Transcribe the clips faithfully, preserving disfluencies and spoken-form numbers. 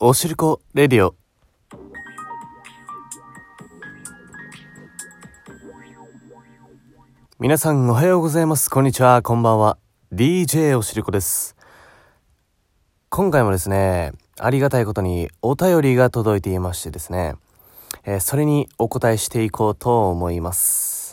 おしるこレディオ。皆さんおはようございます。こんにちは、こんばんは。 ディージェー おしるこです。今回もですね、ありがたいことにお便りが届いていましてですね、えー、それにお答えしていこうと思います。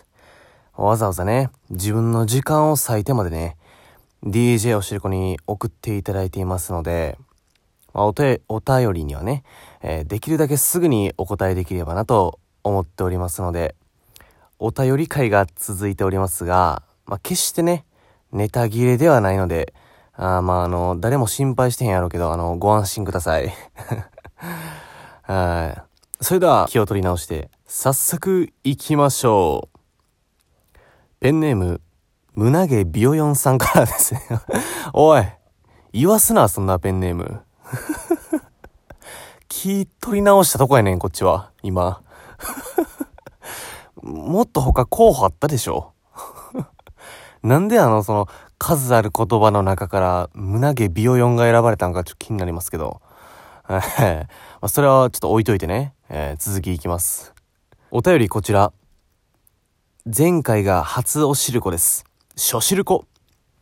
わざわざね、自分の時間を割いてまでね、ディージェー おしるこに送っていただいていますので、まあ、おてお便りにはね、えー、できるだけすぐにお答えできればなと思っておりますので、お便り会が続いておりますが、まあ、決してね、ネタ切れではないので、あまああの、誰も心配してへんやろうけど、あの、ご安心ください。はい。それでは気を取り直して、早速行きましょう。ペンネーム、胸毛ビヨヨンさんからですね。おい、言わすな、そんなペンネーム。気取り直したとこやねん、こっちは、今。もっと他候補あったでしょ。なんであの、その、数ある言葉の中から、胸毛ビヨヨンが選ばれたんかちょっと気になりますけど。まあ、それはちょっと置いといてね。えー、続きいきます。お便りこちら。前回が初おしるこです。初しるこ。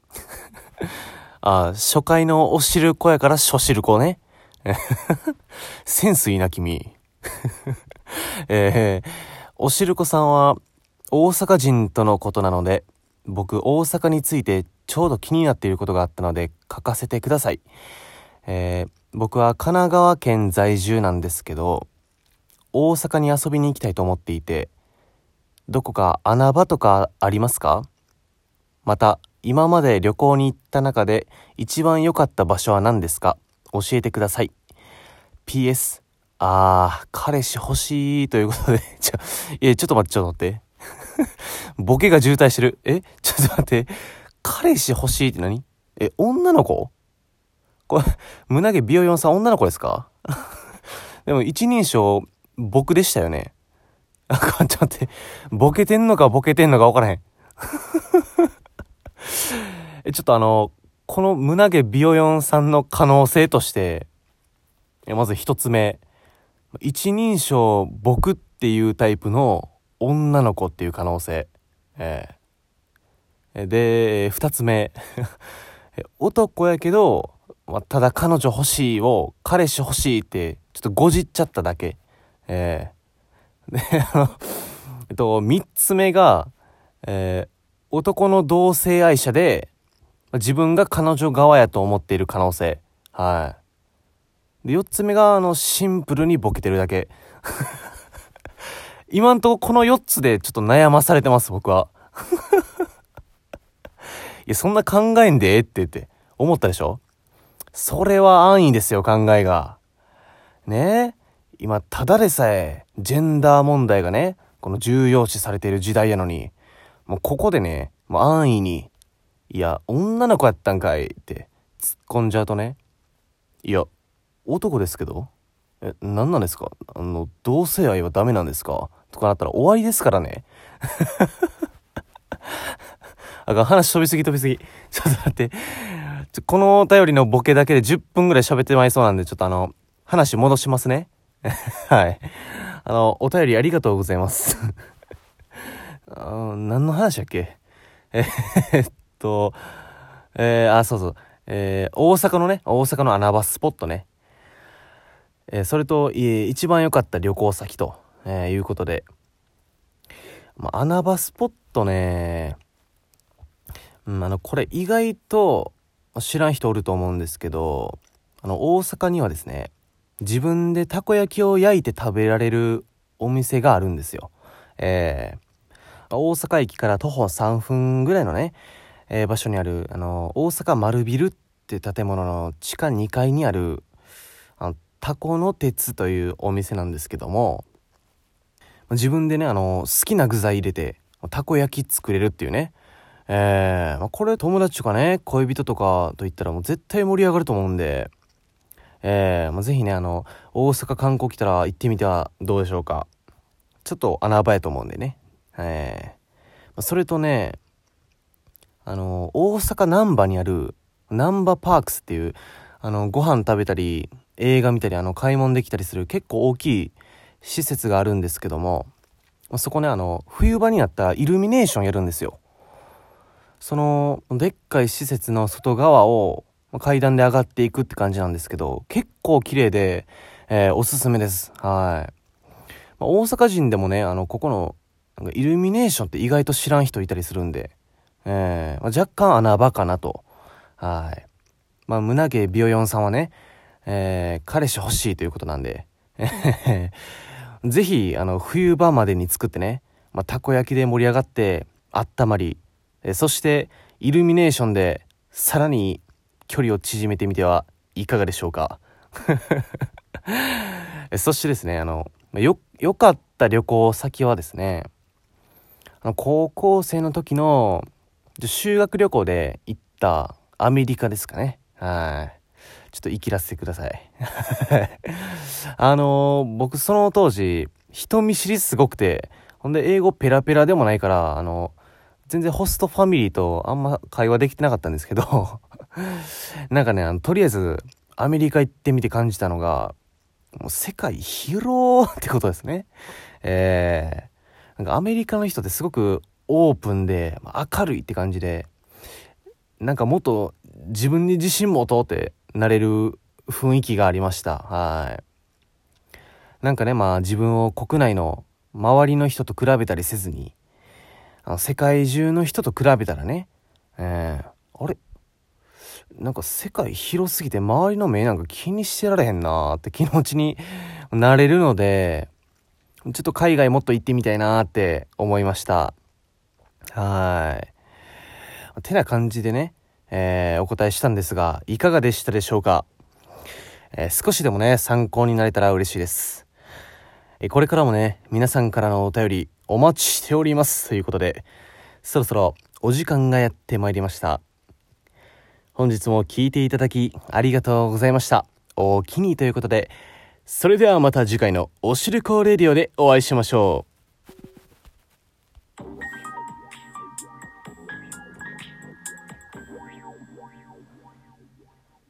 あ、初回のおしるこやから初しるこね。センスいいな君。えー、おしるこさんは大阪人とのことなので、僕大阪についてちょうど気になっていることがあったので書かせてください。えー、僕は神奈川県在住なんですけど、大阪に遊びに行きたいと思っていて、どこか穴場とかありますか？また今まで旅行に行った中で一番良かった場所は何ですか？教えてください。 ピーエス あー彼氏欲しいということでちょいやちょっと待ってちょっと待ってボケが渋滞してる。えちょっと待って、彼氏欲しいって何？え女の子？これ胸毛ビヨヨンさん女の子ですか？でも一人称僕でしたよね。あちょっと待って、ボケてんのかボケてんのか分からへんえちょっとあのこの胸毛ビヨヨンさんの可能性として、まず一つ目、一人称僕っていうタイプの女の子っていう可能性、えー、で二つ目男やけど、まあ、ただ彼女欲しいを彼氏欲しいってちょっとごじっちゃっただけ、えー、であのえっと三つ目が、えー、男の同性愛者で自分が彼女側やと思っている可能性、はい。でよっつめがあのシンプルにボケてるだけ今んとここのよっつでちょっと悩まされてます僕はいやそんな考えんでええって言って思ったでしょ。それは安易ですよ、考えがね。え今ただでさえジェンダー問題がねこの重要視されている時代やのに、もうここでねもう安易にいや女の子やったんかいって突っ込んじゃうとね、いや男ですけど、え何なんですか、あの同性愛はダメなんですかとかなったら終わりですからねあかん、話飛びすぎ飛びすぎちょっと待って、ちょこのお便りのボケだけでじゅっぷんぐらい喋ってまいそうなんで、ちょっとあの話戻しますねはい、あのお便りありがとうございますあ何の話だっけえー、っとえー、あそうそう、えー、大阪のね大阪の穴場スポットね、えー、それと、えー、一番良かった旅行先と、えー、いうことで、まあ、穴場スポットね、うん、あのこれ意外と知らん人おると思うんですけど、あの大阪にはですね自分でたこ焼きを焼いて食べられるお店があるんですよ。えー、大阪駅から徒歩さんぷんぐらいのね、えー、場所にあるあの大阪丸ビルって建物の地下にかいにあるあのタコの鉄というお店なんですけども、自分でねあの好きな具材入れてたこ焼き作れるっていうね、えーまあ、これ友達とかね恋人とかと言ったらもう絶対盛り上がると思うんで、えーまあ、ぜひねあの大阪観光来たら行ってみてはどうでしょうか。ちょっと穴場やと思うんでね、えーまあ、それとねあの大阪難波にある難波パークスっていうあのご飯食べたり映画見たり、あの、買い物できたりする結構大きい施設があるんですけども、そこね、あの、冬場になったらイルミネーションやるんですよ。その、でっかい施設の外側を階段で上がっていくって感じなんですけど、結構綺麗で、えー、おすすめです。はい。まあ、大阪人でもね、あの、ここの、なんかイルミネーションって意外と知らん人いたりするんで、えーまあ、若干穴場かなと。はい。まあ、胸毛ビヨヨンさんはね、えー、彼氏欲しいということなんで、ぜひ、あの、冬場までに作ってね、まあ、たこ焼きで盛り上がって、あったまり、えー、そして、イルミネーションで、さらに距離を縮めてみてはいかがでしょうか。そしてですね、あの、よ、良かった旅行先はですね、あの高校生の時の修学旅行で行ったアメリカですかね。はい。ちょっと生きらせてください。あのー、僕その当時、人見知りすごくて、ほんで英語ペラペラでもないから、あの、全然ホストファミリーとあんま会話できてなかったんですけど、なんかね、あの、とりあえずアメリカ行ってみて感じたのが、もう世界広ってことですね。えー、なんかアメリカの人ってすごくオープンで明るいって感じで、なんかもっと自分に自信持とうってなれる雰囲気がありました。はい。なんかね、まあ自分を国内の周りの人と比べたりせずに、あの世界中の人と比べたらね、えー、あれなんか世界広すぎて周りの目なんか気にしてられへんなーって気持ちになれるので、ちょっと海外もっと行ってみたいなーって思いました。はい。てな感じでね、えー、お答えしたんですが、いかがでしたでしょうか。えー、少しでもね、参考になれたら嬉しいです。えー、これからもね、皆さんからのお便りお待ちしております。ということで、そろそろお時間がやってまいりました。本日も聞いていただきありがとうございました。おおきにということで、それではまた次回のおしるこレディオでお会いしましょう。